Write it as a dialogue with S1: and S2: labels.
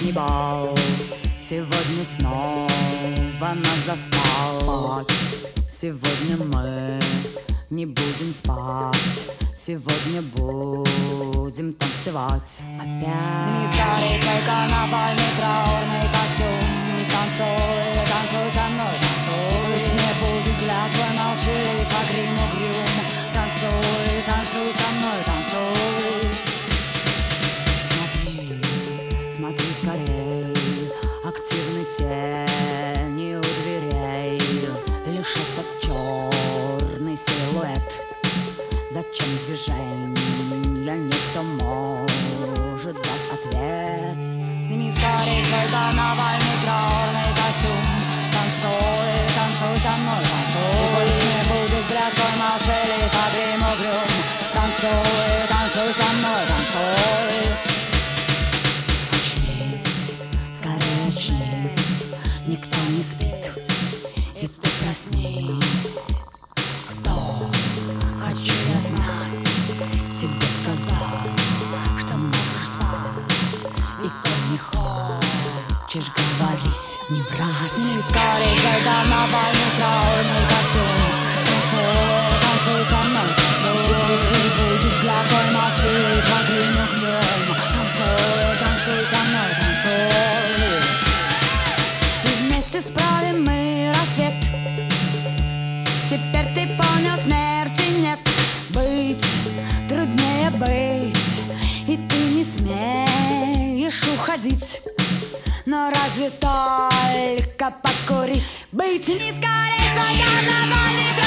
S1: новогодний бал. Сегодня снова нас застал спать. Сегодня мы не будем спать. Сегодня будем танцевать опять. Сними скорей свой карнавальный траурный костюм. Танцуй, танцуй со мной, танцуй. Пусть не будет взгляд твой молчалив, а грим угрюм. Танцуй, танцуй со мной, танцуй. Смотри, смотри скорей, активны тени у дверей. Лишь этот черный силуэт. Зачем движения? Никто может дать ответ. Сними скорей свой карнавальный траурный костюм. Танцуй, танцуй со мной, танцуй. И пусть не будет взгляд твой молчалив, а грим угрюм. Танцуй, танцуй со мной, танцуй. Очнись, скорее очнись. Никто не спит, и ты проснись. Кто? Хочу я знать. Тебе сказал, что можешь спать. И коль не хочешь говорить, не врать. Не скорей свой карнавальный траурный костюм. Танцуй, танцуй со мной, танцуй. Пусть не будет взгляд твой молчалив, а грим угрюм. Танцуй, танцуй со мной, танцуй. И вместе справим мы рассвет. Теперь ты понял, смерти нет. Быть труднее быть, и ты не смеешь уходить. Но разве только покурить? Быть не скорее свой карнавальный